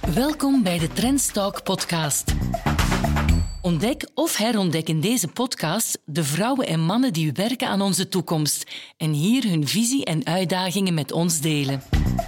Welkom bij de Trendstalk podcast. Ontdek of herontdek in deze podcast de vrouwen en mannen die werken aan onze toekomst en hier hun visie en uitdagingen met ons delen.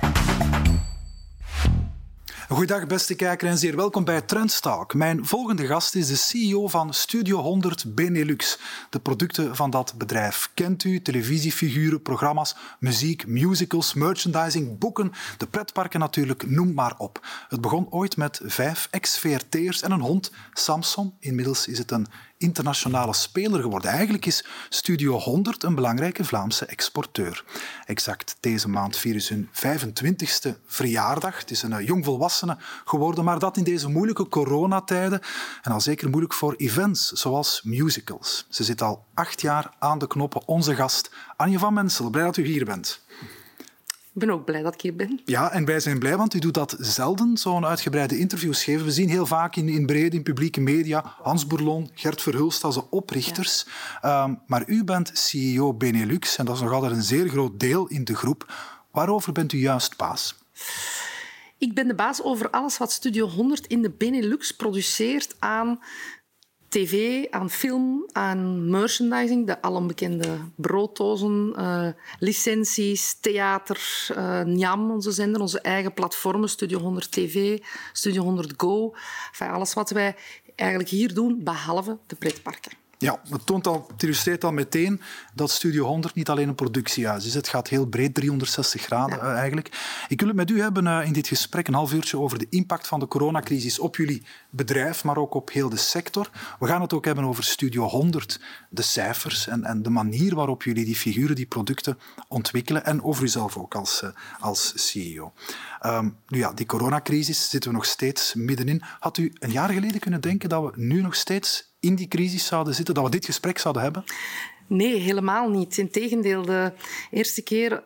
Goedendag beste kijker en zeer welkom bij Trendstalk. Mijn volgende gast is de CEO van Studio 100 Benelux. De producten van dat bedrijf kent u, televisiefiguren, programma's, muziek, musicals, merchandising, boeken, de pretparken natuurlijk, noem maar op. Het begon ooit met 5 ex-VRT'ers en een hond, Samson. Inmiddels is het een internationale speler geworden. Eigenlijk is Studio 100 een belangrijke Vlaamse exporteur. Exact deze maand vieren ze hun 25e verjaardag. Het is een jongvolwassene geworden, maar dat in deze moeilijke coronatijden en al zeker moeilijk voor events, zoals musicals. Ze zit al 8 jaar aan de knoppen. Onze gast, Anje van Mensel. Blij dat u hier bent. Ik ben ook blij dat ik hier ben. Ja, en wij zijn blij, want u doet dat zelden, zo'n uitgebreide interviews geven. We zien heel vaak in brede, in publieke media, Hans Bourlon, Gert Verhulst als de oprichters. Ja. Maar u bent CEO Benelux en dat is nog altijd een zeer groot deel in de groep. Waarover bent u juist baas? Ik ben de baas over alles wat Studio 100 in de Benelux produceert aan tv, aan film, aan merchandising, de alombekende brooddozen, licenties, theater, Njam, onze zender, onze eigen platformen, Studio 100 TV, Studio 100 Go. Enfin, alles wat wij eigenlijk hier doen, behalve de pretparken. Ja, het illustreert al meteen dat Studio 100 niet alleen een productiehuis is. Het gaat heel breed, 360 graden eigenlijk. Ik wil het met u hebben in dit gesprek een half uurtje over de impact van de coronacrisis op jullie bedrijf, maar ook op heel de sector. We gaan het ook hebben over Studio 100, de cijfers en de manier waarop jullie die figuren, die producten ontwikkelen en over uzelf ook als CEO. Nu ja, die coronacrisis zitten we nog steeds middenin. Had u een jaar geleden kunnen denken dat we nu nog steeds in die crisis zouden zitten, dat we dit gesprek zouden hebben? Nee, helemaal niet. Integendeel, de eerste keer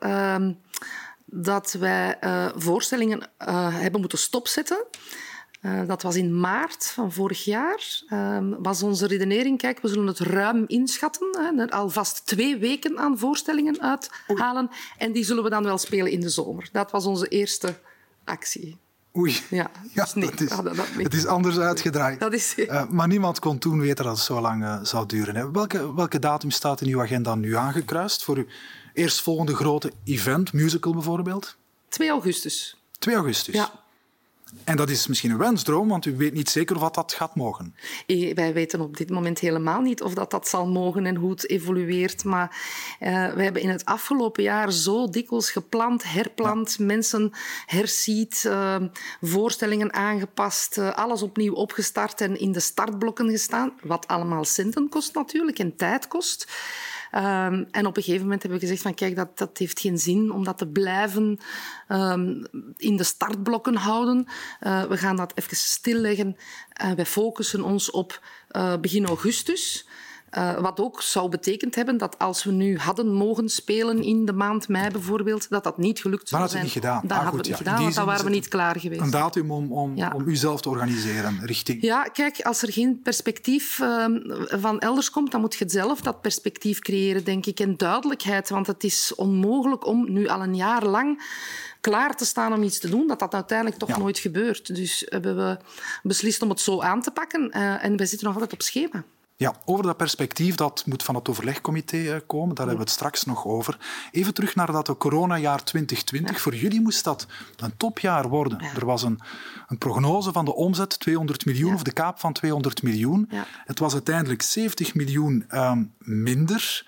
dat wij voorstellingen hebben moeten stopzetten, dat was in maart van vorig jaar, was onze redenering, kijk, we zullen het ruim inschatten, alvast 2 weken aan voorstellingen uithalen en die zullen we dan wel spelen in de zomer. Dat was onze eerste actie. Oei, ja, dus nee, het is anders uitgedraaid. Dat is, maar niemand kon toen weten dat het zo lang zou duren. Hè. Welke datum staat in uw agenda nu aangekruist voor uw eerstvolgende grote event, musical bijvoorbeeld? 2 augustus. 2 augustus? Ja. En dat is misschien een wensdroom, want u weet niet zeker of dat gaat mogen. Wij weten op dit moment helemaal niet of dat zal mogen en hoe het evolueert. Maar we hebben in het afgelopen jaar zo dikwijls gepland, herpland, mensen herziet, voorstellingen aangepast, alles opnieuw opgestart en in de startblokken gestaan. Wat allemaal centen kost natuurlijk en tijd kost. En op een gegeven moment hebben we gezegd van kijk, dat heeft geen zin om dat te blijven in de startblokken houden. We gaan dat even stilleggen. Wij focussen ons op begin augustus. Wat ook zou betekend hebben dat als we nu hadden mogen spelen in de maand mei bijvoorbeeld, dat niet gelukt zou zijn. Dat had het niet gedaan. Dat hadden we niet gedaan, want dan waren we niet klaar geweest. Een datum om uzelf te organiseren richting... Ja, kijk, als er geen perspectief van elders komt, dan moet je zelf dat perspectief creëren, denk ik. En duidelijkheid, want het is onmogelijk om nu al een jaar lang klaar te staan om iets te doen, dat uiteindelijk toch nooit gebeurt. Dus hebben we beslist om het zo aan te pakken en we zitten nog altijd op schema. Ja, over dat perspectief, dat moet van het overlegcomité komen. Daar hebben we het straks nog over. Even terug naar dat coronajaar 2020. Ja. Voor jullie moest dat een topjaar worden. Ja. Er was een prognose van de omzet, 200 miljoen, of de kaap van 200 miljoen. Ja. Het was uiteindelijk 70 miljoen minder.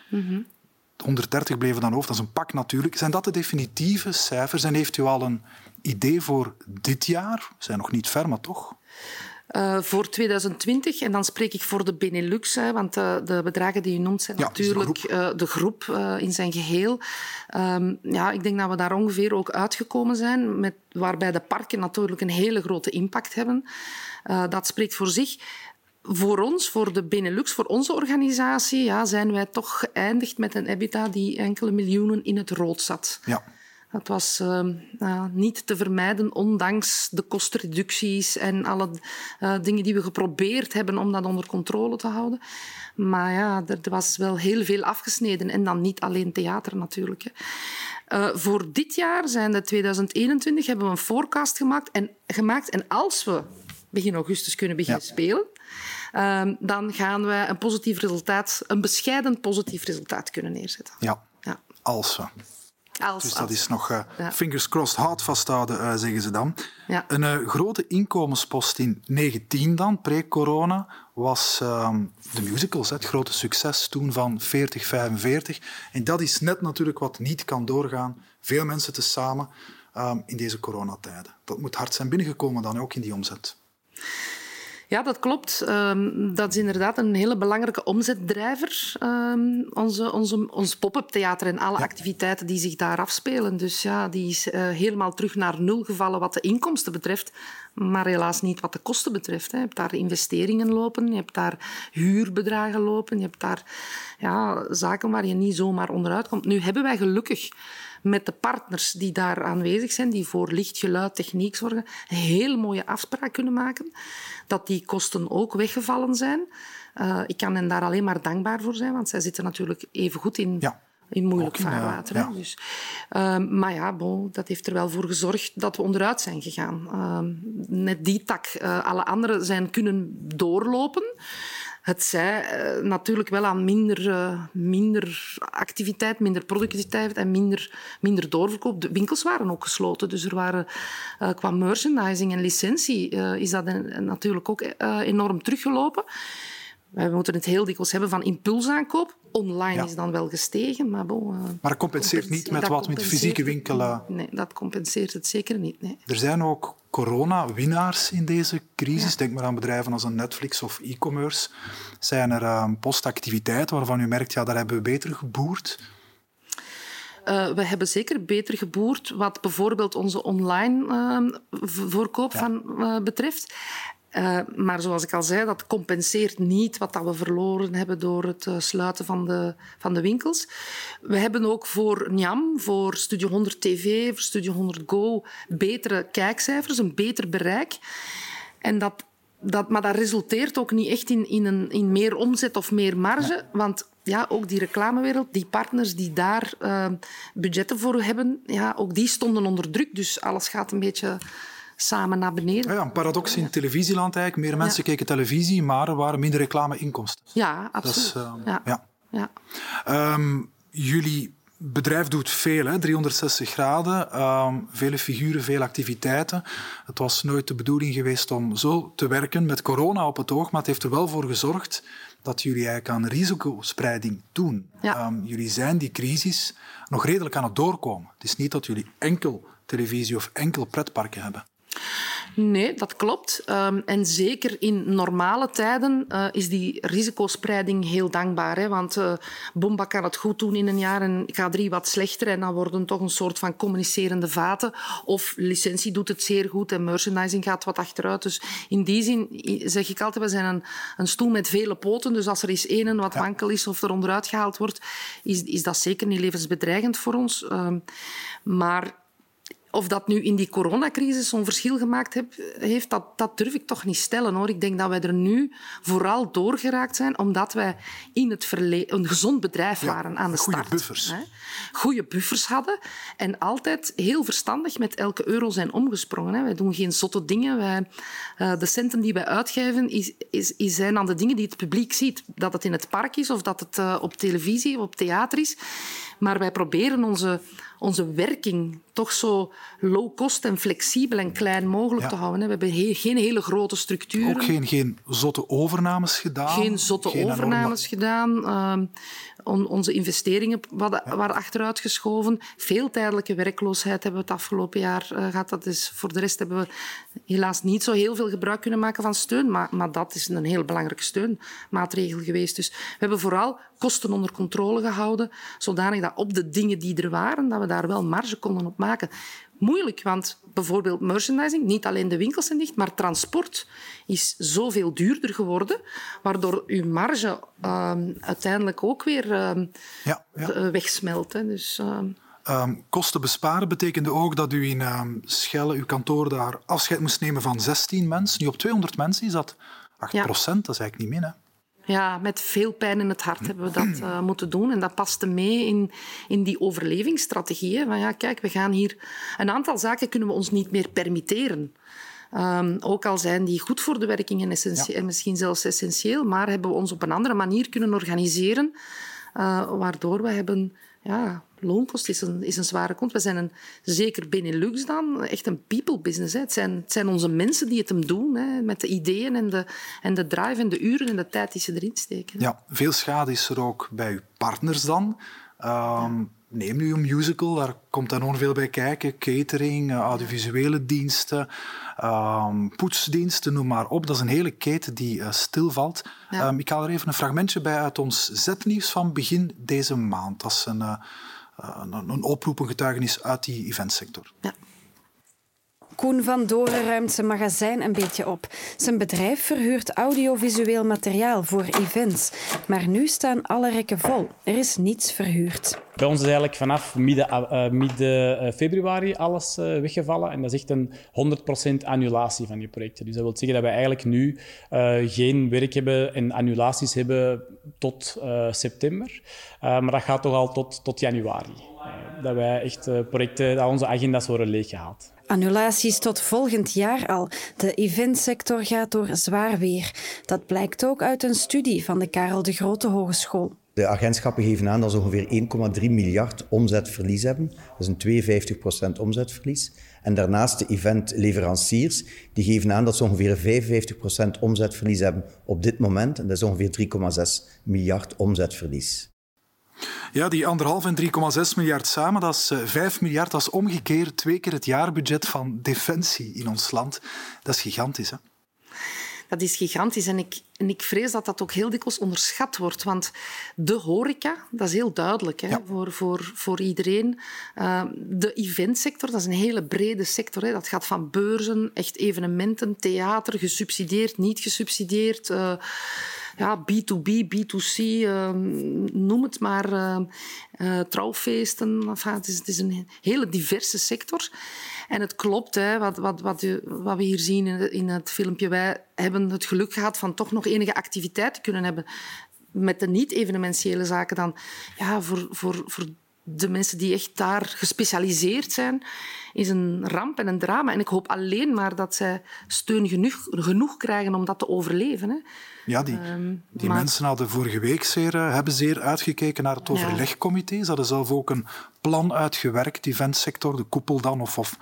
130 bleven dan over, dat is een pak natuurlijk. Zijn dat de definitieve cijfers? En heeft u al een idee voor dit jaar? We zijn nog niet ver, maar toch? Voor 2020, en dan spreek ik voor de Benelux, want de bedragen die u noemt zijn natuurlijk de groep in zijn geheel. Ik denk dat we daar ongeveer ook uitgekomen zijn, waarbij de parken natuurlijk een hele grote impact hebben. Dat spreekt voor zich. Voor ons, voor de Benelux, voor onze organisatie, zijn wij toch geëindigd met een EBITDA die enkele miljoenen in het rood zat. Ja. Het was niet te vermijden, ondanks de kostreducties en alle dingen die we geprobeerd hebben om dat onder controle te houden. Maar ja, er was wel heel veel afgesneden. En dan niet alleen theater natuurlijk. Voor dit jaar, zijnde 2021, hebben we een forecast gemaakt. En als we begin augustus kunnen beginnen spelen, dan gaan we een bescheiden positief resultaat kunnen neerzetten. Ja. Als we. Dus dat is nog fingers crossed, hout vasthouden, zeggen ze dan. Ja. Een grote inkomenspost in 2019 dan, pre-corona, was de musicals. Het grote succes toen van 40-45. En dat is net natuurlijk wat niet kan doorgaan. Veel mensen tezamen in deze coronatijden. Dat moet hard zijn binnengekomen dan ook in die omzet. Ja, dat klopt. Dat is inderdaad een hele belangrijke omzetdrijver. Ons pop-up theater en alle activiteiten die zich daar afspelen. Dus ja, die is helemaal terug naar nul gevallen wat de inkomsten betreft. Maar helaas niet wat de kosten betreft. Je hebt daar investeringen lopen, je hebt daar huurbedragen lopen, je hebt daar zaken waar je niet zomaar onderuit komt. Nu hebben wij gelukkig met de partners die daar aanwezig zijn, die voor licht, geluid, techniek zorgen, een heel mooie afspraak kunnen maken. Dat die kosten ook weggevallen zijn. Ik kan hen daar alleen maar dankbaar voor zijn, want zij zitten natuurlijk even goed in moeilijk vaarwater. Ja. Dus, maar ja, dat heeft er wel voor gezorgd dat we onderuit zijn gegaan. Net die tak. Alle anderen zijn kunnen doorlopen. Het zij natuurlijk wel aan minder activiteit, minder productiviteit en minder doorverkoop. De winkels waren ook gesloten. Dus er waren qua merchandising en licentie is dat natuurlijk ook enorm teruggelopen. We moeten het heel dikwijls hebben van impulsaankoop. Online is dan wel gestegen, maar maar het compenseert niet met wat met fysieke winkelen. Nee, dat compenseert het zeker niet. Nee. Er zijn ook corona-winnaars in deze crisis. Denk maar aan bedrijven als een Netflix of e-commerce. Zijn er postactiviteiten waarvan u merkt, daar hebben we beter geboerd? We hebben zeker beter geboerd wat bijvoorbeeld onze online voorkoop betreft. Maar zoals ik al zei, dat compenseert niet wat we verloren hebben door het sluiten van de winkels. We hebben ook voor NJAM, voor Studio 100 TV, voor Studio 100 Go betere kijkcijfers, een beter bereik. En maar dat resulteert ook niet echt in meer omzet of meer marge. Want ook die reclamewereld, die partners die daar budgetten voor hebben, ook die stonden onder druk. Dus alles gaat een beetje samen naar beneden. Ja, een paradox in televisieland eigenlijk. Meer mensen keken televisie, maar er waren minder reclameinkomsten. Ja, absoluut. Jullie bedrijf doet veel, hè? 360 graden. Vele figuren, veel activiteiten. Het was nooit de bedoeling geweest om zo te werken met corona op het oog, maar het heeft er wel voor gezorgd dat jullie eigenlijk aan risicospreiding doen. Ja. Jullie zijn die crisis nog redelijk aan het doorkomen. Het is niet dat jullie enkel televisie of enkel pretparken hebben. Nee, dat klopt. En zeker in normale tijden is die risicospreiding heel dankbaar. Hè? Want Bomba kan het goed doen in een jaar en K3 wat slechter. En dan worden toch een soort van communicerende vaten. Of licentie doet het zeer goed en merchandising gaat wat achteruit. Dus in die zin zeg ik altijd, we zijn een stoel met vele poten. Dus als er eens één wat wankel is of er onderuit gehaald wordt, is dat zeker niet levensbedreigend voor ons. Maar of dat nu in die coronacrisis zo'n verschil gemaakt heeft, dat durf ik toch niet stellen, hoor. Ik denk dat wij er nu vooral doorgeraakt zijn, omdat wij in het verleden een gezond bedrijf waren aan de start. Goede buffers. Goede buffers hadden en altijd heel verstandig met elke euro zijn omgesprongen. Hè. Wij doen geen zotte dingen. De centen die wij uitgeven zijn aan de dingen die het publiek ziet. Dat het in het park is of dat het op televisie of op theater is. Maar wij proberen onze werking toch zo low-cost en flexibel en klein mogelijk te houden. We hebben geen hele grote structuren. Ook geen zotte overnames gedaan? Geen zotte overnames gedaan. Onze investeringen waren achteruit geschoven. Veel tijdelijke werkloosheid hebben we het afgelopen jaar gehad. Dat is, voor de rest hebben we helaas niet zo heel veel gebruik kunnen maken van steun. Maar dat is een heel belangrijke steunmaatregel geweest. Dus we hebben vooral kosten onder controle gehouden, zodanig dat op de dingen die er waren, dat we daar wel marge konden op maken. Moeilijk, want bijvoorbeeld merchandising, niet alleen de winkels zijn dicht, maar transport is zoveel duurder geworden, waardoor uw marge uiteindelijk ook weer wegsmelt. Hè. Dus, Kosten besparen betekende ook dat u in Schelle, uw kantoor, daar afscheid moest nemen van 16 mensen. Nu op 200 mensen is dat 8%, dat is eigenlijk niet min, hè? Ja, met veel pijn in het hart hebben we dat moeten doen. En dat paste mee in die overlevingsstrategie. Van ja, kijk, we gaan hier... Een aantal zaken kunnen we ons niet meer permitteren. Ook al zijn die goed voor de werking en misschien zelfs essentieel, maar hebben we ons op een andere manier kunnen organiseren, waardoor we hebben... Ja, loonkost is een zware kont. We zijn zeker Benelux dan, echt een people business. Hè. Het zijn onze mensen die het hem doen, hè, met de ideeën en de drive en de uren en de tijd die ze erin steken. Ja, veel schade is er ook bij uw partners dan. Neem nu een musical, daar komt enorm veel bij kijken. Catering, audiovisuele diensten, poetsdiensten, noem maar op. Dat is een hele keten die stilvalt. Ja. Ik haal er even een fragmentje bij uit ons zetnieuws van begin deze maand. Dat is een oproep, een getuigenis uit die eventsector. Ja. Koen van Doren ruimt zijn magazijn een beetje op. Zijn bedrijf verhuurt audiovisueel materiaal voor events. Maar nu staan alle rekken vol. Er is niets verhuurd. Bij ons is eigenlijk vanaf midden februari alles weggevallen. En dat is echt een 100% annulatie van die projecten. Dus dat wil zeggen dat wij eigenlijk nu geen werk hebben en annulaties hebben tot september. Maar dat gaat toch al tot januari. Dat wij echt projecten, dat onze agenda's worden leeggehaald. Annulaties tot volgend jaar al. De eventsector gaat door zwaar weer. Dat blijkt ook uit een studie van de Karel de Grote Hogeschool. De agentschappen geven aan dat ze ongeveer 1,3 miljard omzetverlies hebben. Dat is een 52% omzetverlies. En daarnaast de eventleveranciers die geven aan dat ze ongeveer 55% omzetverlies hebben op dit moment. En dat is ongeveer 3,6 miljard omzetverlies. Ja, die 1,5 en 3,6 miljard samen, dat is 5 miljard. Dat is omgekeerd 2 keer het jaarbudget van Defensie in ons land. Dat is gigantisch, hè? Dat is gigantisch en ik vrees dat dat ook heel dikwijls onderschat wordt. Want de horeca, dat is heel duidelijk, hè, ja, voor iedereen. De eventsector, dat is een hele brede sector. Hè. Dat gaat van beurzen, echt evenementen, theater, gesubsidieerd, niet gesubsidieerd... Ja, B2B, B2C, noem het maar, trouwfeesten. Enfin, het is een hele diverse sector. En het klopt, hè, wat we hier zien in het filmpje. Wij hebben het geluk gehad van toch nog enige activiteit te kunnen hebben. Met de niet-evenementiële zaken dan. Ja, voor de mensen die echt daar gespecialiseerd zijn, is een ramp en een drama. En ik hoop alleen maar dat zij steun genoeg krijgen om dat te overleven. Hè. Ja, die mensen hadden vorige week hebben zeer uitgekeken naar het overlegcomité. Ze hadden zelf ook een plan uitgewerkt, die eventsector, de koepel dan, of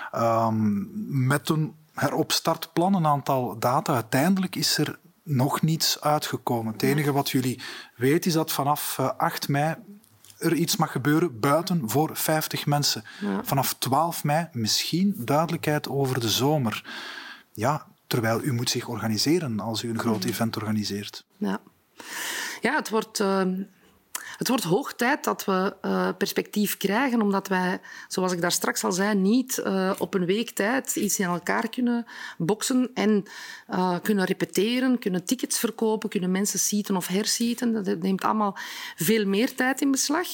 met een heropstartplan, een aantal data. Uiteindelijk is er nog niets uitgekomen. Het enige wat jullie weten is dat vanaf 8 mei er iets mag gebeuren buiten voor 50 mensen. Ja. Vanaf 12 mei misschien duidelijkheid over de zomer. Ja, terwijl u moet zich organiseren als u een groot event organiseert. Ja, het wordt hoog tijd dat we perspectief krijgen, omdat wij, zoals ik daar straks al zei, niet op een week tijd iets in elkaar kunnen boksen en kunnen repeteren, kunnen tickets verkopen, kunnen mensen seaten of herseaten. Dat neemt allemaal veel meer tijd in beslag.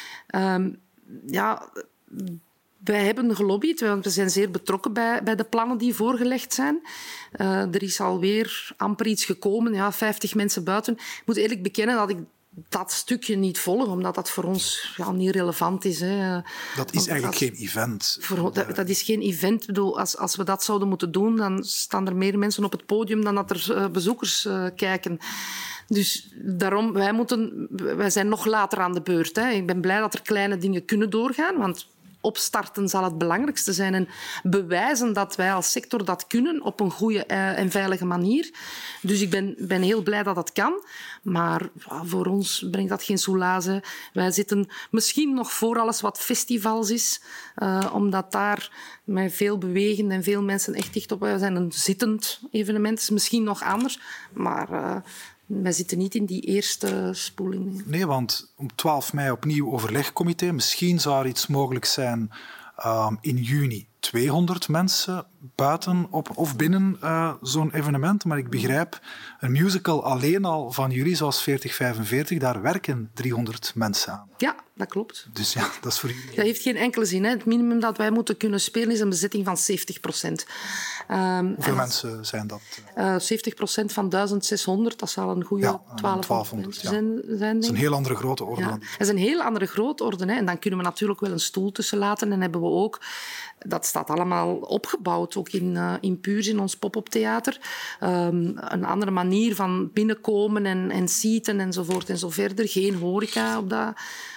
Wij hebben gelobbyd, want we zijn zeer betrokken bij de plannen die voorgelegd zijn. Er is alweer amper iets gekomen, 50 mensen buiten. Ik moet eerlijk bekennen dat ik dat stukje niet volg, omdat dat voor ons niet relevant is. Hè. Dat is eigenlijk geen event. Dat is geen event. Ik bedoel, als we dat zouden moeten doen, dan staan er meer mensen op het podium dan dat er bezoekers kijken. Dus daarom, wij zijn nog later aan de beurt. Hè. Ik ben blij dat er kleine dingen kunnen doorgaan, want opstarten zal het belangrijkste zijn en bewijzen dat wij als sector dat kunnen op een goede en veilige manier. Dus ik ben heel blij dat dat kan, maar voor ons brengt dat geen soelaze. Wij zitten misschien nog voor alles wat festivals is, omdat daar met veel bewegen en veel mensen echt dicht op. Wij zijn een zittend evenement, is misschien nog anders, maar wij zitten niet in die eerste spoeling. Nee, want om 12 mei opnieuw overlegcomité. Misschien zou er iets mogelijk zijn in juni. 200 mensen buiten of binnen zo'n evenement. Maar ik begrijp, een musical alleen al van jullie, zoals 4045, daar werken 300 mensen aan. Ja, dat klopt. Dus ja, dat is voor jullie... Dat heeft geen enkele zin. Hè. Het minimum dat wij moeten kunnen spelen is een bezetting van 70%. Hoeveel mensen zijn dat? 70% van 1600, dat zal een goede 1200 zijn. Dat is een heel andere grote orde. Ja. Dat is een heel andere grootorde. Hè. En dan kunnen we natuurlijk wel een stoel tussen laten. En hebben we ook... Dat staat allemaal opgebouwd, ook in Puurs, in ons pop-up theater. Een andere manier van binnenkomen en seaten enzovoort en zo verder. Geen horeca op dat...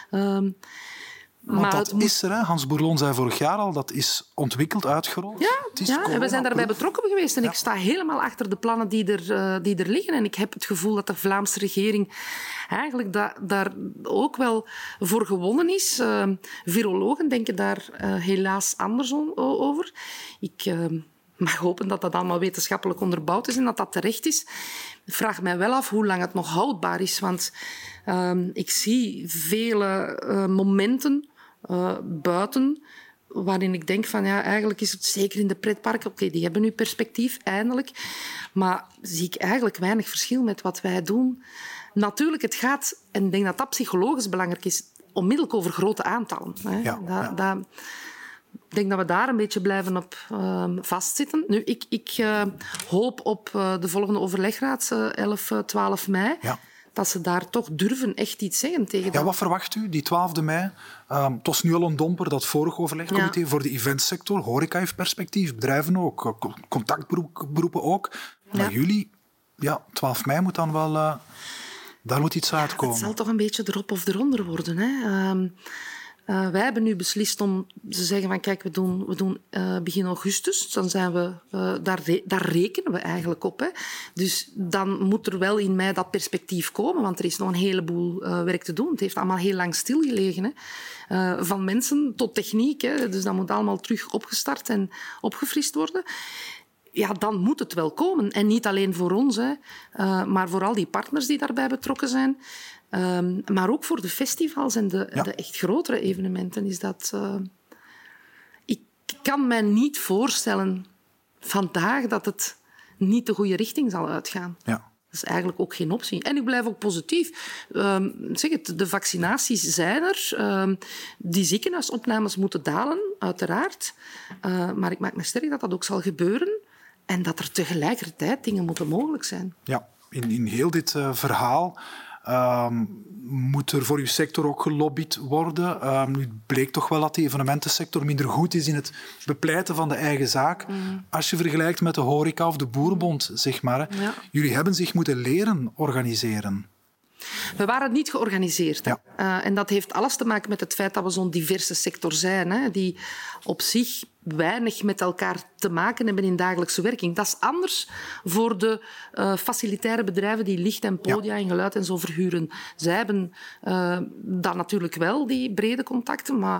Want dat is er, hè? Hans Bourlon zei vorig jaar al, dat is ontwikkeld, uitgerold. Ja, en we zijn daarbij betrokken geweest. En ik sta helemaal achter de plannen die er liggen. En ik heb het gevoel dat de Vlaamse regering eigenlijk daar ook wel voor gewonnen is. Virologen denken daar helaas anders over. Ik mag hopen dat dat allemaal wetenschappelijk onderbouwd is en dat dat terecht is. Ik vraag mij wel af hoe lang het nog houdbaar is. Want ik zie vele momenten buiten waarin ik denk van ja, eigenlijk is het zeker in de pretparken, oké, die hebben nu perspectief, eindelijk. Maar zie ik eigenlijk weinig verschil met wat wij doen. Natuurlijk, het gaat, en ik denk dat dat psychologisch belangrijk is, onmiddellijk over grote aantallen. Hè. Ik denk dat we daar een beetje blijven op vastzitten. Nu, ik hoop op de volgende overlegraad, 11, 12 mei... Ja. Dat ze daar toch durven echt iets zeggen tegen dat. Wat verwacht u, die 12e mei? Het was nu al een domper, dat vorige overlegcomité voor de eventsector. Horeca heeft perspectief, bedrijven ook, contactberoepen ook. Maar jullie, 12 mei moet dan wel... daar moet iets uitkomen. Het zal toch een beetje erop of eronder worden, hè. Wij hebben nu beslist om te zeggen van kijk, we doen begin augustus. Dan zijn we, daar rekenen we eigenlijk op. Hè. Dus dan moet er wel in mei dat perspectief komen, want er is nog een heleboel werk te doen. Het heeft allemaal heel lang stilgelegen. Hè. Van mensen tot techniek. Hè. Dus dat moet allemaal terug opgestart en opgefrist worden. Ja, dan moet het wel komen. En niet alleen voor ons, hè, maar voor al die partners die daarbij betrokken zijn. Maar ook voor de festivals en de echt grotere evenementen is dat... Ik kan mij niet voorstellen vandaag dat het niet de goede richting zal uitgaan. Ja. Dat is eigenlijk ook geen optie. En ik blijf ook positief. Zeg het, de vaccinaties zijn er. Die ziekenhuisopnames moeten dalen, uiteraard. Maar ik maak me sterk dat dat ook zal gebeuren. En dat er tegelijkertijd dingen moeten mogelijk zijn. Ja, in heel dit verhaal... moet er voor uw sector ook gelobbyd worden? Nu bleek toch wel dat de evenementensector minder goed is in het bepleiten van de eigen zaak. Als je vergelijkt met de horeca of de boerenbond, zeg maar. Ja. Jullie hebben zich moeten leren organiseren. We waren niet georganiseerd. Ja. En dat heeft alles te maken met het feit dat we zo'n diverse sector zijn, hè, die op zich weinig met elkaar te maken hebben in dagelijkse werking. Dat is anders voor de facilitaire bedrijven die licht en podia en geluid en zo verhuren. Zij hebben dan natuurlijk wel die brede contacten, maar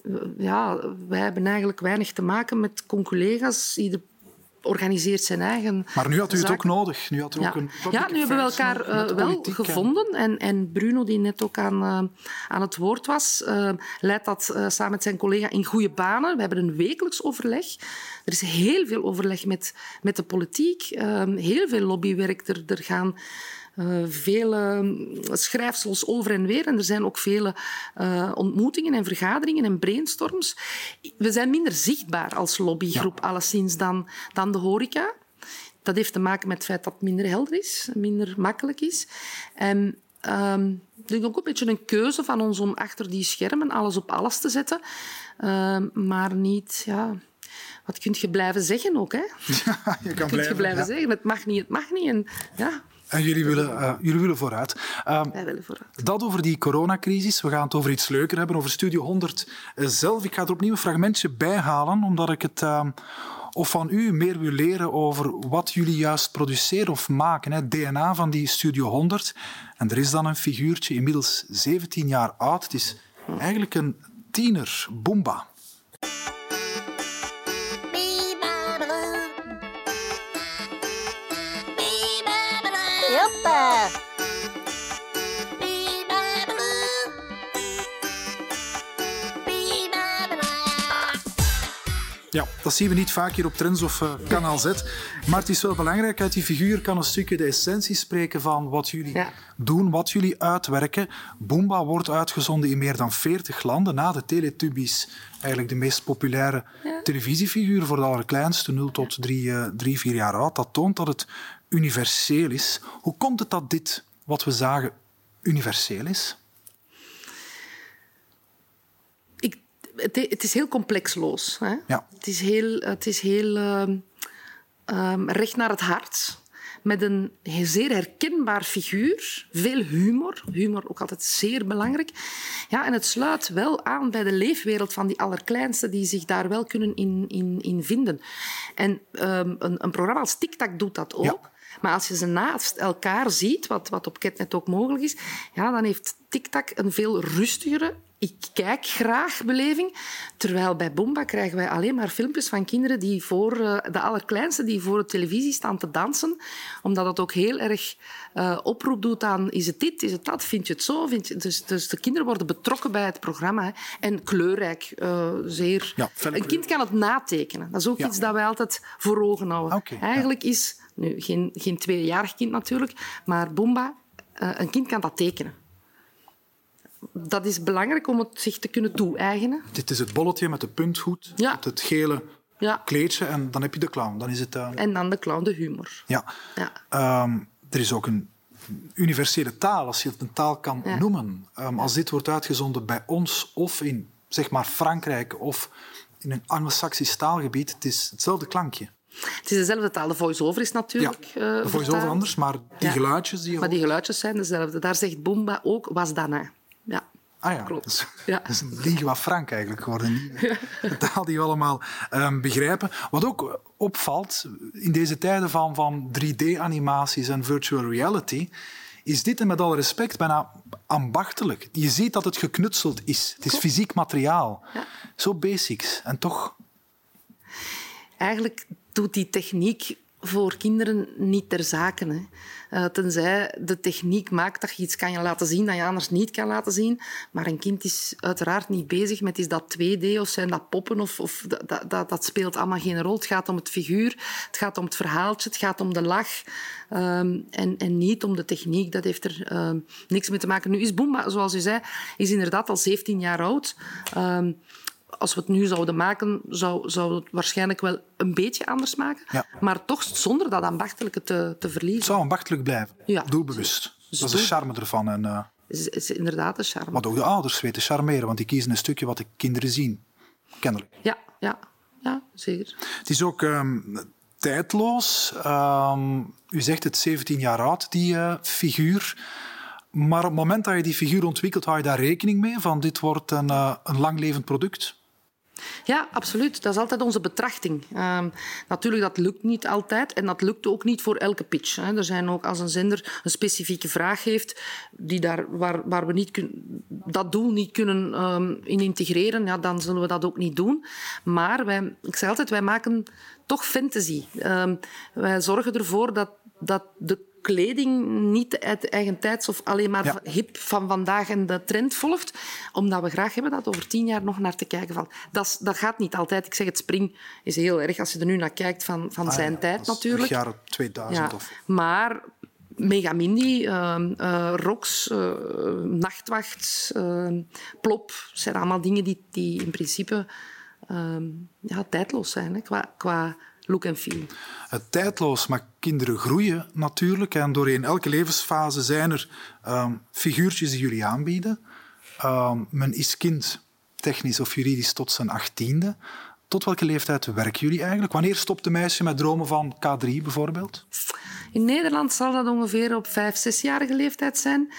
wij hebben eigenlijk weinig te maken met conculega's. Ieder organiseert zijn eigen Maar nu had u het zaak. ook nodig. Nu had u ook een nu hebben we elkaar wel gevonden. En Bruno, die net ook aan het woord was, leidt dat samen met zijn collega in goede banen. We hebben een wekelijks overleg. Er is heel veel overleg met de politiek. Heel veel lobbywerk. Er gaan vele schrijfsels over en weer. En er zijn ook vele ontmoetingen en vergaderingen en brainstorms. We zijn minder zichtbaar als lobbygroep alleszins dan de horeca. Dat heeft te maken met het feit dat het minder helder is, minder makkelijk is. En ik denk ook een beetje een keuze van ons om achter die schermen alles op alles te zetten. Maar niet... Wat kun je blijven zeggen ook, hè? Ja, je kan blijven zeggen. Het mag niet, het mag niet. En jullie willen vooruit. Wij willen vooruit. Dat over die coronacrisis. We gaan het over iets leuker hebben, over Studio 100 zelf. Ik ga er opnieuw een fragmentje bij halen, omdat ik het of van u meer wil leren over wat jullie juist produceren of maken. Het DNA van die Studio 100. En er is dan een figuurtje, inmiddels 17 jaar oud. Het is eigenlijk een tiener, Boomba. Hoppa! Ja, dat zien we niet vaak hier op Trends of Kanaal Z. Maar het is wel belangrijk, uit die figuur kan een stukje de essentie spreken van wat jullie doen, wat jullie uitwerken. Boomba wordt uitgezonden in meer dan 40 landen. Na de Teletubbies eigenlijk de meest populaire televisiefiguur voor de allerkleinste, 0 tot 3, 4 jaar oud. Dat toont dat het universeel is. Hoe komt het dat dit, wat we zagen, universeel is? Het is heel complexloos. Hè? Ja. Het is heel recht naar het hart. Met een zeer herkenbaar figuur. Veel humor. Humor ook altijd zeer belangrijk. Ja, en het sluit wel aan bij de leefwereld van die allerkleinste die zich daar wel kunnen in vinden. En een programma als TikTok doet dat ook. Ja. Maar als je ze naast elkaar ziet, wat op Ketnet ook mogelijk is, ja, dan heeft TikTok een veel rustigere ik kijk graag beleving. Terwijl bij Boomba krijgen wij alleen maar filmpjes van kinderen die voor de allerkleinste die voor de televisie staan te dansen. Omdat dat ook heel erg oproep doet aan is het dit, is het dat, vind je het zo? Dus de kinderen worden betrokken bij het programma. Hè. En kleurrijk, zeer... Ja, een kind kan het natekenen. Dat is ook iets dat wij altijd voor ogen houden. Okay, eigenlijk is... Nu, geen 2-jarig kind natuurlijk, maar Boomba, een kind kan dat tekenen. Dat is belangrijk om het zich te kunnen toe-eigenen. Dit is het bolletje met de punthoed, met het gele kleedje en dan heb je de clown. Dan is het, En dan de clown, de humor. Ja. Er is ook een universele taal, als je het een taal kan noemen. Als dit wordt uitgezonden bij ons of in zeg maar Frankrijk of in een Anglo-Saxisch taalgebied, het is hetzelfde klankje. Het is dezelfde taal. De voice-over is natuurlijk de voice-over anders, maar die geluidjes... Maar die geluidjes zijn dezelfde. Daar zegt Boomba ook, was daarna. Ja. Ah ja, klopt. Dat is een lingua franca eigenlijk geworden. Een taal die we allemaal begrijpen. Wat ook opvalt in deze tijden van 3D-animaties en virtual reality, is dit, en met alle respect, bijna ambachtelijk. Je ziet dat het geknutseld is. Het is fysiek materiaal. Ja. Zo basics. En toch... Eigenlijk doet die techniek voor kinderen niet ter zake. Hè. Tenzij de techniek maakt dat je iets kan laten zien dat je anders niet kan laten zien. Maar een kind is uiteraard niet bezig met is dat 2D of zijn dat poppen. Of dat speelt allemaal geen rol. Het gaat om het figuur, het gaat om het verhaaltje, het gaat om de lach. En niet om de techniek. Dat heeft er niks mee te maken. Nu is Boomba, zoals u zei, is inderdaad al 17 jaar oud. Als we het nu zouden maken, zou het waarschijnlijk wel een beetje anders maken. Ja. Maar toch zonder dat ambachtelijke te verliezen. Het zou ambachtelijk blijven, doelbewust. Dat is de charme ervan. En, is inderdaad de charme. Maar ook de ouders weten charmeren, want die kiezen een stukje wat de kinderen zien. Kennelijk. Ja, zeker. Het is ook tijdloos. U zegt het 17 jaar oud, die figuur. Maar op het moment dat je die figuur ontwikkelt, hou je daar rekening mee? Van dit wordt een langlevend product? Ja, absoluut. Dat is altijd onze betrachting. Natuurlijk, dat lukt niet altijd. En dat lukt ook niet voor elke pitch. Hè. Er zijn ook, als een zender een specifieke vraag heeft, die waar we niet dat doel niet kunnen in integreren, ja, dan zullen we dat ook niet doen. Maar ik zeg altijd, wij maken toch fantasy. Wij zorgen ervoor dat de kleding niet uit eigen tijds of alleen maar hip van vandaag en de trend volgt, omdat we graag hebben dat over 10 jaar nog naar te kijken valt. Dat gaat niet altijd. Ik zeg, het spring is heel erg als je er nu naar kijkt van zijn tijd natuurlijk. Jaren 2000 of... Maar Megamindy, Rox, Nachtwacht, Plop, zijn allemaal dingen die in principe tijdloos zijn, hè, qua look en feel. Tijdloos, maar kinderen groeien natuurlijk. En doorheen elke levensfase zijn er figuurtjes die jullie aanbieden. Men is kind, technisch of juridisch, tot zijn 18e. Tot welke leeftijd werken jullie eigenlijk? Wanneer stopt een meisje met dromen van K3 bijvoorbeeld? In Nederland zal dat ongeveer op 5-6-jarige leeftijd zijn.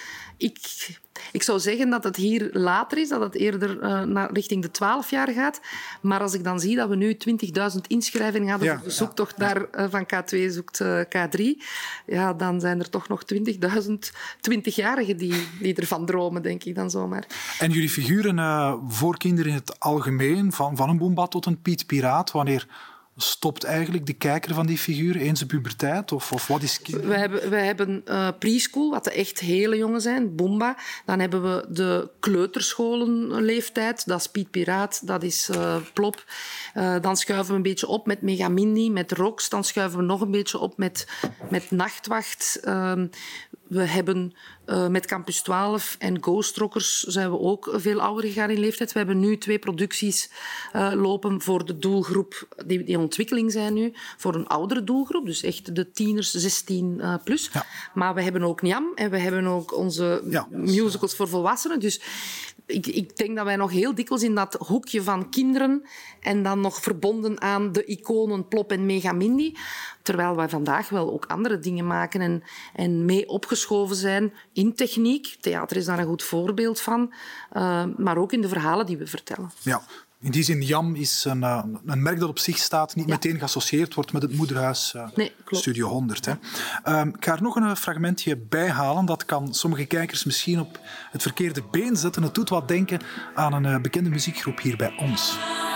Ik zou zeggen dat het hier later is, dat het eerder richting de 12 jaar gaat. Maar als ik dan zie dat we nu 20.000 inschrijvingen hadden voor de zoektocht van K2 zoekt K3, ja, dan zijn er toch nog 20.000 20-jarigen die ervan dromen, denk ik dan zomaar. En jullie figuren voor kinderen in het algemeen, van een Boomba tot een Piet Piraat, wanneer stopt eigenlijk de kijker van die figuur eens de puberteit? Of wat is We hebben preschool, wat de echt hele jongen zijn, Boomba. Dan hebben we de kleuterscholenleeftijd, dat is Piet Piraat, dat is Plop. Dan schuiven we een beetje op met Megamindy, met Rox. Dan schuiven we nog een beetje op met Nachtwacht. We hebben met Campus 12 en Ghost Rockers zijn we ook veel ouder gegaan in leeftijd. We hebben nu 2 producties lopen voor de doelgroep die in ontwikkeling zijn nu. Voor een oudere doelgroep, dus echt de tieners 16 plus. Ja. Maar we hebben ook Njam en we hebben ook onze musicals voor volwassenen. Dus ik denk dat wij nog heel dikwijls in dat hoekje van kinderen en dan nog verbonden aan de iconen Plop en Megamindy. Terwijl wij vandaag wel ook andere dingen maken en mee opgeschoven zijn in techniek. Theater is daar een goed voorbeeld van. Maar ook in de verhalen die we vertellen. Ja. In die zin, Jam is een merk dat op zich staat, niet meteen geassocieerd wordt met het moederhuis Studio 100. Hè. Ik ga er nog een fragmentje bij halen. Dat kan sommige kijkers misschien op het verkeerde been zetten. Het doet wat denken aan een bekende muziekgroep hier bij ons.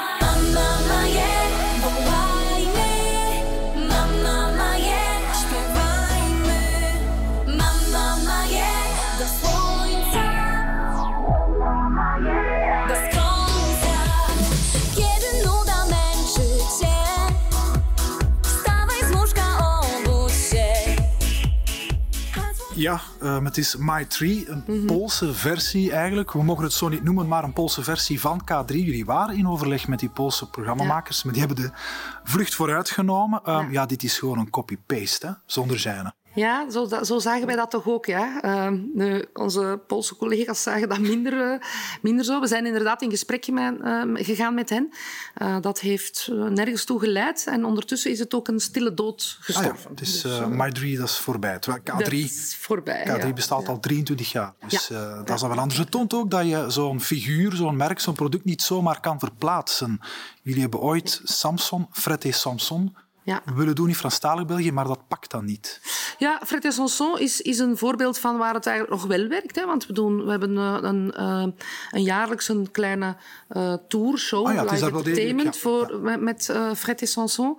Ja, het is My Tree, een Poolse versie eigenlijk. We mogen het zo niet noemen, maar een Poolse versie van K3. Jullie waren in overleg met die Poolse programmamakers, maar die hebben de vlucht vooruit genomen. Ja, dit is gewoon een copy-paste, zonder gêne. Ja, zo zagen wij dat toch ook. Ja. Onze Poolse collega's zagen dat minder zo. We zijn inderdaad in gesprek gegaan met hen. Dat heeft nergens toe geleid. En ondertussen is het ook een stille dood gestorven. Het is My 3, dat is voorbij. Terwijl K3, is voorbij, K3 bestaat al 23 jaar. Dus dat is dan wel anders. Het toont ook dat je zo'n figuur, zo'n merk, zo'n product niet zomaar kan verplaatsen. Jullie hebben ooit Samson, Fred et Samson, willen doen in Franstalig België, maar dat pakt dan niet. Ja, Fred et Samson is een voorbeeld van waar het eigenlijk nog wel werkt. Hè? Want we hebben een jaarlijks een kleine tourshow, live entertainment met Fred et Samson.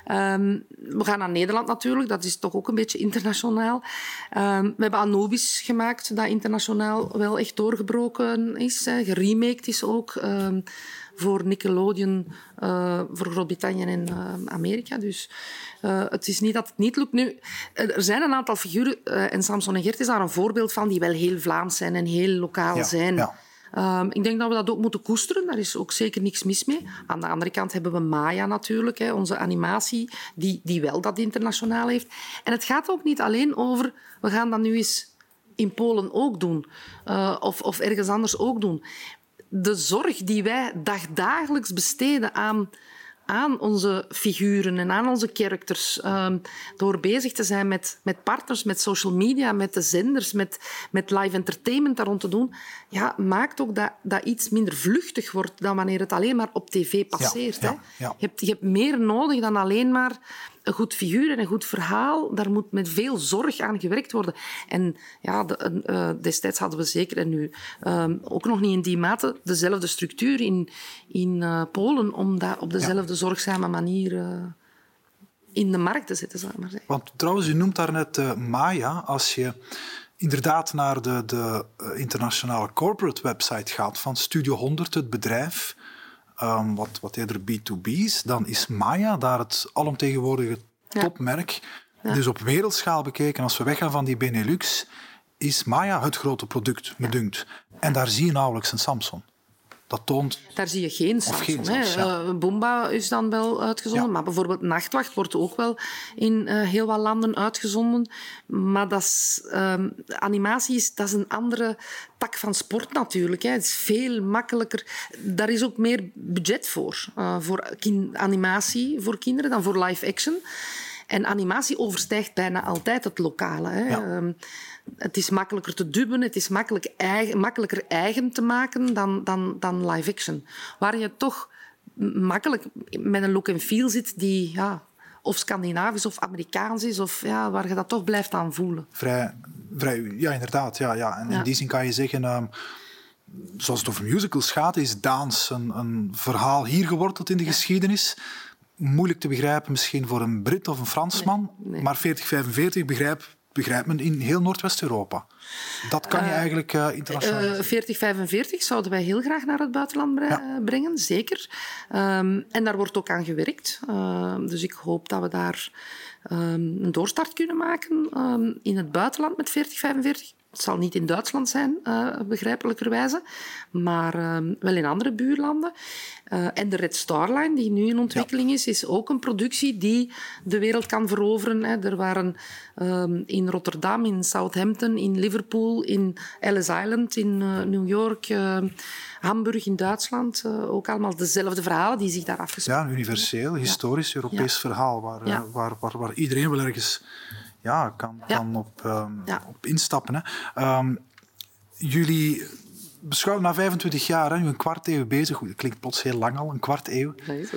We gaan naar Nederland natuurlijk, dat is toch ook een beetje internationaal. We hebben Anubis gemaakt, dat internationaal wel echt doorgebroken is. Geremaked is ook. Voor Nickelodeon, voor Groot-Brittannië en Amerika. Dus het is niet dat het niet lukt. Nu, er zijn een aantal figuren, en Samson en Gert is daar een voorbeeld van, die wel heel Vlaams zijn en heel lokaal zijn. Ja. Ik denk dat we dat ook moeten koesteren. Daar is ook zeker niks mis mee. Aan de andere kant hebben we Maya natuurlijk, onze animatie, die wel dat internationaal heeft. En het gaat ook niet alleen over, we gaan dat nu eens in Polen ook doen. Of ergens anders ook doen. De zorg die wij dagdagelijks besteden aan onze figuren en aan onze characters, door bezig te zijn met partners, met social media, met de zenders, met live entertainment daar rond te doen, maakt ook dat iets minder vluchtig wordt dan wanneer het alleen maar op tv passeert. Ja. Je hebt meer nodig dan alleen maar een goed figuur en een goed verhaal. Daar moet met veel zorg aan gewerkt worden. En destijds hadden we zeker, en nu ook nog niet in die mate, dezelfde structuur in Polen om dat op dezelfde zorgzame manier in de markt te zetten, zou ik maar zeggen. Want trouwens, u noemt daarnet Maya. Als je inderdaad naar de internationale corporate website gaat van Studio 100, het bedrijf, wat eerder B2B is, dan is Maya daar het alomtegenwoordige topmerk. Ja. Dus op wereldschaal bekeken, als we weggaan van die Benelux, is Maya het grote product, me dunkt. En daar zie je nauwelijks een Samson. Dat toont... Daar zie je geen Samson. Boomba is dan wel uitgezonden, maar bijvoorbeeld Nachtwacht wordt ook wel in heel wat landen uitgezonden. Maar animatie dat is een andere tak van sport natuurlijk. Hè. Het is veel makkelijker. Daar is ook meer budget voor animatie voor kinderen dan voor live action. En animatie overstijgt bijna altijd het lokale. Hè. Ja. Het is makkelijker te dubben, het is makkelijker eigen te maken dan live action. Waar je toch makkelijk met een look en feel zit die of Scandinavisch of Amerikaans is, of waar je dat toch blijft aan voelen. Vrij ja, inderdaad. Ja. En in die zin kan je zeggen, zoals het over musicals gaat, is dans een verhaal hier geworteld in de geschiedenis. moeilijk te begrijpen misschien voor een Brit of een Fransman, maar 40-45 begrijpt men in heel Noordwest-Europa. Dat kan je eigenlijk internationaal. 40-45 zouden wij heel graag naar het buitenland brengen, zeker. En daar wordt ook aan gewerkt. Dus ik hoop dat we daar een doorstart kunnen maken in het buitenland met 40-45. Het zal niet in Duitsland zijn, begrijpelijkerwijze, maar wel in andere buurlanden. En de Red Star Line, die nu in ontwikkeling is ook een productie die de wereld kan veroveren. Hè. Er waren in Rotterdam, in Southampton, in Liverpool, in Ellis Island, in New York, Hamburg in Duitsland. Ook allemaal dezelfde verhalen die zich daar afgespeeld hebben. Ja, een universeel, historisch, Europees verhaal waar iedereen wel ergens... kan op instappen. Hè. Jullie beschouwen na 25 jaar, nu een kwart eeuw bezig. Goed, dat klinkt plots heel lang al, een kwart eeuw.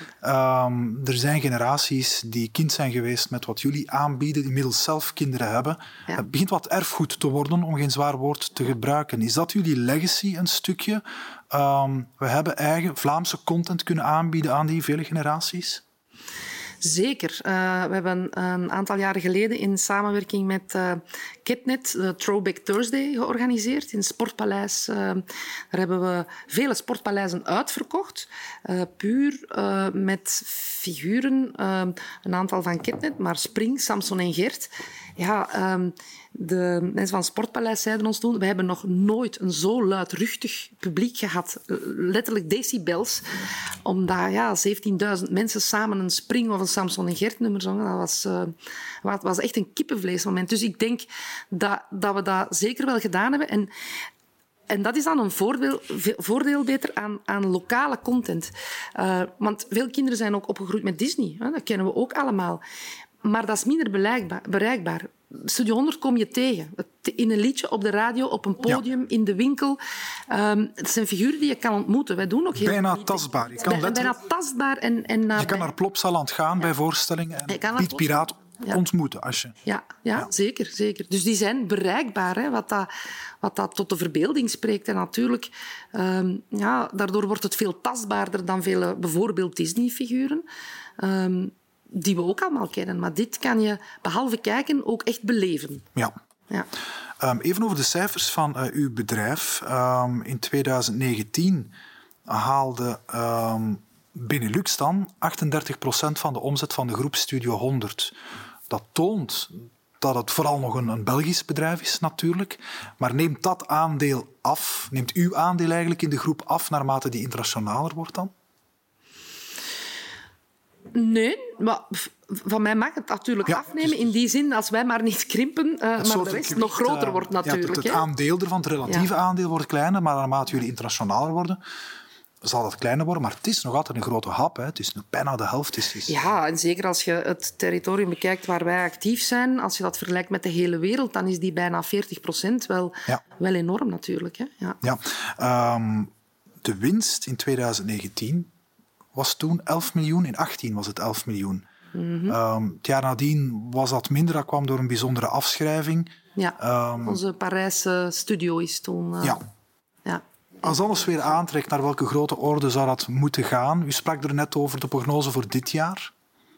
Er zijn generaties die kind zijn geweest met wat jullie aanbieden, die inmiddels zelf kinderen hebben. Ja. Het begint wat erfgoed te worden, om geen zwaar woord te gebruiken. Is dat jullie legacy een stukje? We hebben eigen Vlaamse content kunnen aanbieden aan die vele generaties? Zeker. We hebben een aantal jaren geleden in samenwerking met Ketnet de Throwback Thursday georganiseerd in het Sportpaleis. Daar hebben we vele sportpaleizen uitverkocht. Puur met figuren. Een aantal van Ketnet, maar Spring, Samson en Gert. Ja, de mensen van het Sportpaleis zeiden ons toen, we hebben nog nooit een zo luidruchtig publiek gehad. Letterlijk decibels. Omdat 17.000 mensen samen een Spring of een Samson en Gert nummer zongen. Dat was echt een kippenvleesmoment. Dus ik denk dat we dat zeker wel gedaan hebben. En dat is dan een voordeel beter aan lokale content. Want veel kinderen zijn ook opgegroeid met Disney. Hè? Dat kennen we ook allemaal. Maar dat is minder bereikbaar. Studio 100 kom je tegen. In een liedje, op de radio, op een podium, in de winkel. Het zijn figuren die je kan ontmoeten. Wij doen ook heel bijna tastbaar. Bijna tastbaar. Je kan naar Plopsaland gaan bij voorstellingen en Piet Piraat ontmoeten. Als je... Ja, zeker. Dus die zijn bereikbaar, hè, wat dat tot de verbeelding spreekt. En natuurlijk, daardoor wordt het veel tastbaarder dan vele bijvoorbeeld Disney-figuren. Die we ook allemaal kennen. Maar dit kan je, behalve kijken, ook echt beleven. Ja. Even over de cijfers van uw bedrijf. In 2019 haalde Benelux dan 38% van de omzet van de groep Studio 100. Dat toont dat het vooral nog een Belgisch bedrijf is, natuurlijk. Maar neemt dat aandeel af? Neemt uw aandeel eigenlijk in de groep af naarmate die internationaler wordt dan? Nee, maar van mij mag het natuurlijk afnemen. In die zin, als wij maar niet krimpen, maar de rest nog groter wordt natuurlijk. Het aandeel ervan, het relatieve aandeel wordt kleiner, maar naarmate jullie internationaler worden, zal dat kleiner worden. Maar het is nog altijd een grote hap. Hè. Het is nog bijna de helft. Ja, en zeker als je het territorium bekijkt waar wij actief zijn, als je dat vergelijkt met de hele wereld, dan is die bijna 40% wel enorm natuurlijk. Hè. De winst in 2019... was toen 11 miljoen. In 2018 was het 11 miljoen. Mm-hmm. Het jaar nadien was dat minder. Dat kwam door een bijzondere afschrijving. Ja, onze Parijse studio is toen... Als alles weer aantrekt, naar welke grote orde zou dat moeten gaan? U sprak er net over de prognose voor dit jaar.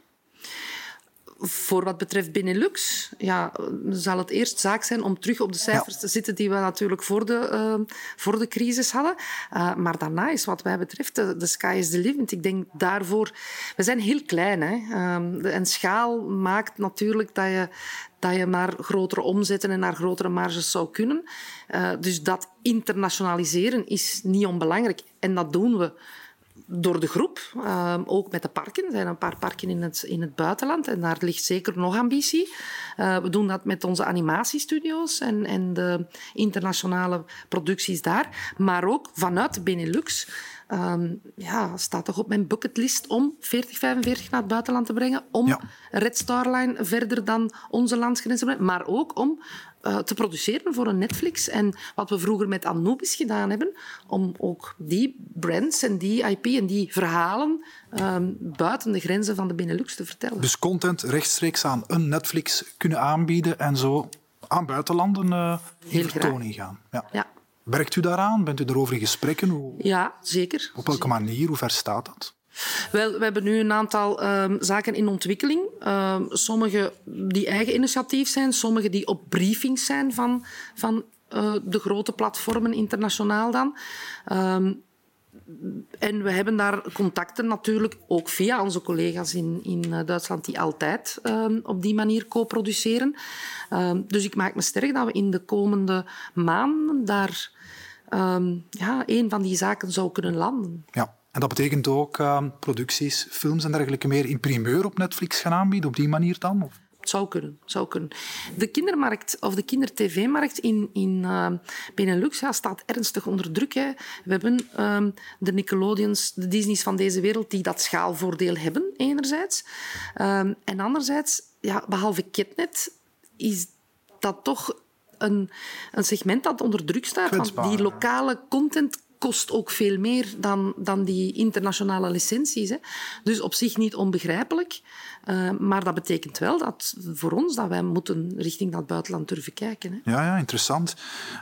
Voor wat betreft Benelux, zal het eerst zaak zijn om terug op de cijfers te zitten die we natuurlijk voor de crisis hadden. Maar daarna is wat mij betreft de sky is the limit. Ik denk daarvoor... We zijn heel klein. Hè? En schaal maakt natuurlijk dat je naar grotere omzetten en naar grotere marges zou kunnen. Dus dat internationaliseren is niet onbelangrijk. En dat doen we door de groep, ook met de parken. Er zijn een paar parken in het buitenland en daar ligt zeker nog ambitie. We doen dat met onze animatiestudio's en de internationale producties daar. Maar ook vanuit de Benelux staat toch op mijn bucketlist om 40-45 naar het buitenland te brengen, om Red Star Line verder dan onze landsgrenzen te brengen, maar ook om te produceren voor een Netflix. En wat we vroeger met Anubis gedaan hebben, om ook die brands en die IP en die verhalen buiten de grenzen van de Benelux te vertellen. Dus content rechtstreeks aan een Netflix kunnen aanbieden en zo aan buitenlanden in vertoning gaan. Ja. Werkt u daaraan? Bent u erover in gesprekken? Ja, zeker. Op welke manier? Hoe ver staat dat? Wel, we hebben nu een aantal zaken in ontwikkeling. Sommige die eigen initiatief zijn, sommige die op briefings zijn van de grote platformen internationaal dan. En we hebben daar contacten natuurlijk, ook via onze collega's in Duitsland, die altijd op die manier co-produceren. Dus ik maak me sterk dat we in de komende maanden daar een van die zaken zou kunnen landen. Ja. En dat betekent ook producties, films en dergelijke meer in primeur op Netflix gaan aanbieden, op die manier dan? Of? Het zou kunnen. De kindermarkt of de kinder-tv-markt in Benelux staat ernstig onder druk. Hè. We hebben de Nickelodeons, de Disney's van deze wereld, die dat schaalvoordeel hebben, enerzijds. En anderzijds, behalve Ketnet, is dat toch een segment dat onder druk staat. Kwetsbaar, want die lokale content kost ook veel meer dan die internationale licenties. Hè. Dus op zich niet onbegrijpelijk. Maar dat betekent wel dat voor ons dat wij moeten richting dat buitenland durven kijken. Hè. Ja, interessant.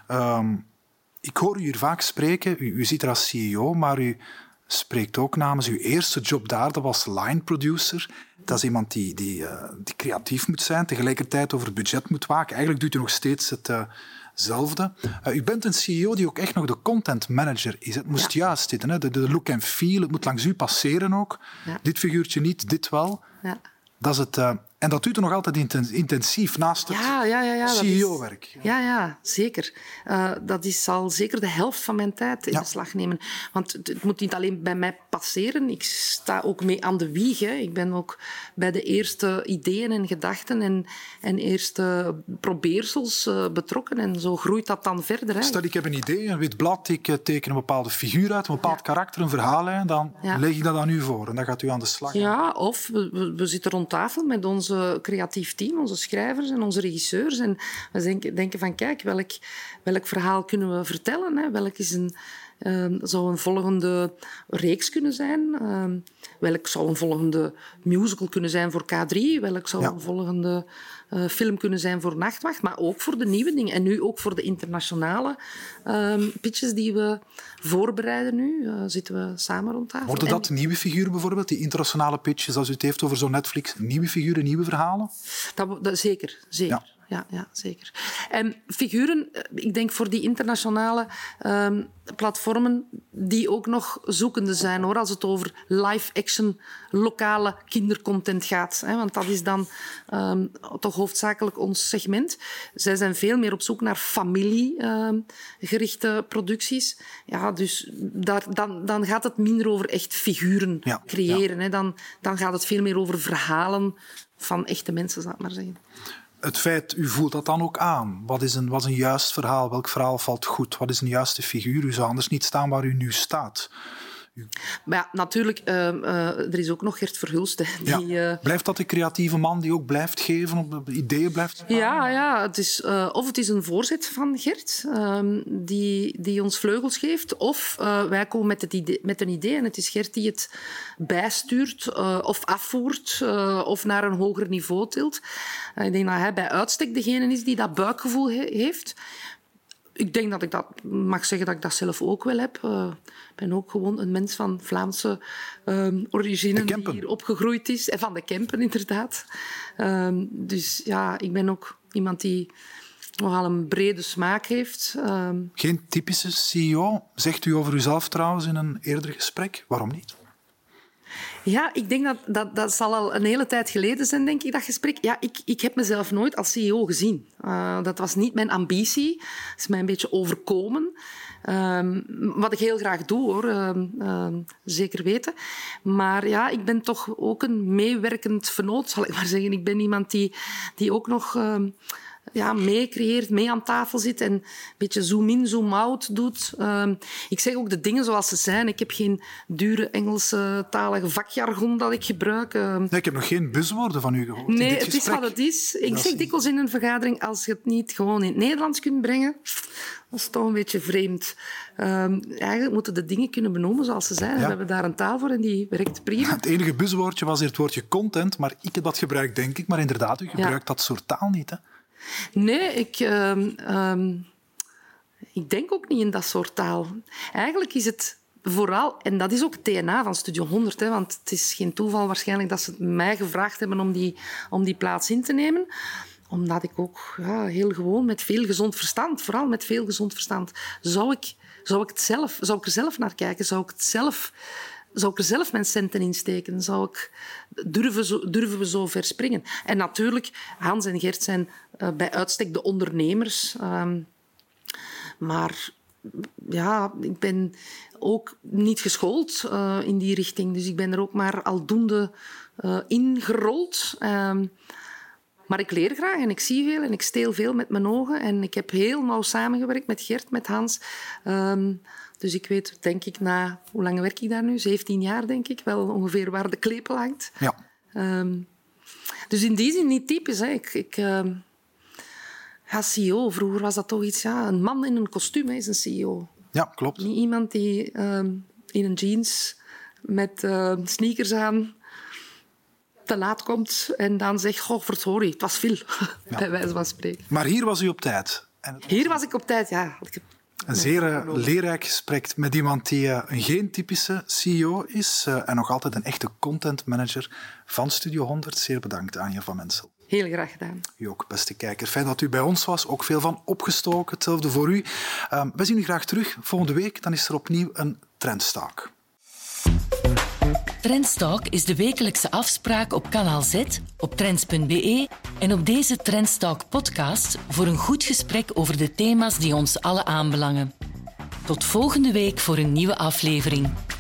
Ik hoor u hier vaak spreken. U zit er als CEO, maar u spreekt ook namens uw eerste job daar. Dat was line producer. Dat is iemand die creatief moet zijn, tegelijkertijd over het budget moet waken. Eigenlijk doet u nog steeds hetzelfde. U bent een CEO die ook echt nog de content manager is. Het moest juist zitten. Hè? De look and feel, het moet langs u passeren ook. Ja. Dit figuurtje niet, dit wel. Ja. Dat is het. En dat doet u nog altijd intensief naast het CEO-werk. Ja, zeker. Dat zal zeker de helft van mijn tijd in beslag nemen. Want het moet niet alleen bij mij passeren. Ik sta ook mee aan de wieg. Hè. Ik ben ook bij de eerste ideeën en gedachten en eerste probeersels betrokken. En zo groeit dat dan verder. Hè. Stel, ik heb een idee, een wit blad. Ik teken een bepaalde figuur uit, een bepaald karakter, een verhaallijn. Dan leg ik dat aan u voor en dan gaat u aan de slag. Ja, of we zitten rond tafel met onze creatief team, onze schrijvers en onze regisseurs. En we denken van, kijk, welk verhaal kunnen we vertellen? Hè? Welk is zou een volgende reeks kunnen zijn? Welk zou een volgende musical kunnen zijn voor K3? Welk zou een volgende film kunnen zijn voor Nachtwacht? Maar ook voor de nieuwe dingen. En nu ook voor de internationale pitches die we voorbereiden nu. Zitten we samen rond tafel. Worden dat nieuwe figuren bijvoorbeeld? Die internationale pitches, als u het heeft over zo'n Netflix. Nieuwe figuren, nieuwe verhalen? Dat zeker. Ja, zeker. En figuren, ik denk voor die internationale platformen die ook nog zoekende zijn, hoor, als het over live-action lokale kindercontent gaat. Hè, want dat is dan toch hoofdzakelijk ons segment. Zij zijn veel meer op zoek naar familiegerichte producties. Ja, dus dan gaat het minder over echt figuren creëren. Hè. Dan gaat het veel meer over verhalen van echte mensen, zal ik maar zeggen. Het feit, u voelt dat dan ook aan. Wat is een juist verhaal? Welk verhaal valt goed? Wat is een juiste figuur? U zou anders niet staan waar u nu staat. Maar ja, natuurlijk, er is ook nog Gert Verhulst. Blijft dat de creatieve man die ook blijft geven, op ideeën blijft staan? Ja, het is, of het is een voorzet van Gert die ons vleugels geeft, of wij komen met een idee en het is Gert die het bijstuurt of afvoert of naar een hoger niveau tilt. Ik denk dat hij bij uitstek degene is die dat buikgevoel heeft. Ik denk dat ik dat mag zeggen dat ik dat zelf ook wel heb. Ik ben ook gewoon een mens van Vlaamse origine die hier opgegroeid is. En van de Kempen, inderdaad. Dus ja, ik ben ook iemand die nogal een brede smaak heeft. Geen typische CEO, zegt u over uzelf trouwens in een eerder gesprek. Waarom niet? Ja, ik denk dat zal al een hele tijd geleden zijn, denk ik, dat gesprek. Ja, ik heb mezelf nooit als CEO gezien. Dat was niet mijn ambitie. Dat is mij een beetje overkomen. Wat ik heel graag doe, hoor. Zeker weten. Maar ja, ik ben toch ook een meewerkend vernoot, zal ik maar zeggen. Ik ben iemand die ook nog mee creëert, mee aan tafel zit en een beetje zoom-in, zoom-out doet. Ik zeg ook de dingen zoals ze zijn. Ik heb geen dure Engelstalige vakjargon dat ik gebruik. Ik heb nog geen buzzwoorden van u gehoord. Nee, het is wat het is. Ik zeg dikwijls in een vergadering, als je het niet gewoon in het Nederlands kunt brengen, dat is toch een beetje vreemd. Eigenlijk moeten de dingen kunnen benoemen zoals ze zijn. Ja. We hebben daar een taal voor en die werkt prima. Het enige buzzwoordje was hier het woordje content, maar ik heb dat gebruikt, denk ik. Maar inderdaad, u gebruikt dat soort taal niet, hè? Nee, ik denk ook niet in dat soort taal. Eigenlijk is het vooral, en dat is ook het DNA van Studio 100, hè, want het is geen toeval waarschijnlijk dat ze mij gevraagd hebben om die plaats in te nemen. Omdat ik ook heel gewoon met veel gezond verstand, vooral met veel gezond verstand, zou ik er zelf naar kijken, zou ik er zelf mijn centen in steken, durven we zo ver springen. En natuurlijk, Hans en Gert zijn bij uitstek de ondernemers. Maar ja, ik ben ook niet geschoold in die richting. Dus ik ben er ook maar aldoende ingerold. Maar ik leer graag en ik zie veel en ik steel veel met mijn ogen. En ik heb heel nauw samengewerkt met Gert, met Hans. Dus ik weet, denk ik, hoe lang werk ik daar nu? 17 jaar, denk ik. Wel ongeveer waar de klepel hangt. Ja. Dus in die zin niet typisch. Hè. CEO, vroeger was dat toch iets... Ja, een man in een kostuum is een CEO. Ja, klopt. Niet iemand die in een jeans met sneakers aan te laat komt en dan zegt, goh, verdorie, het was veel, bij wijze van spreken. Maar hier was u op tijd. Hier was ik op tijd, ja. Een zeer leerrijk gesprek met iemand die geen typische CEO is en nog altijd een echte content manager van Studio 100. Zeer bedankt, Anja van Mensel. Heel graag gedaan. U ook, beste kijker. Fijn dat u bij ons was. Ook veel van opgestoken. Hetzelfde voor u. Wij zien u graag terug volgende week. Dan is er opnieuw een Trendstalk. Trendstalk is de wekelijkse afspraak op Kanaal Z, op trends.be en op deze Trendstalk podcast voor een goed gesprek over de thema's die ons allen aanbelangen. Tot volgende week voor een nieuwe aflevering.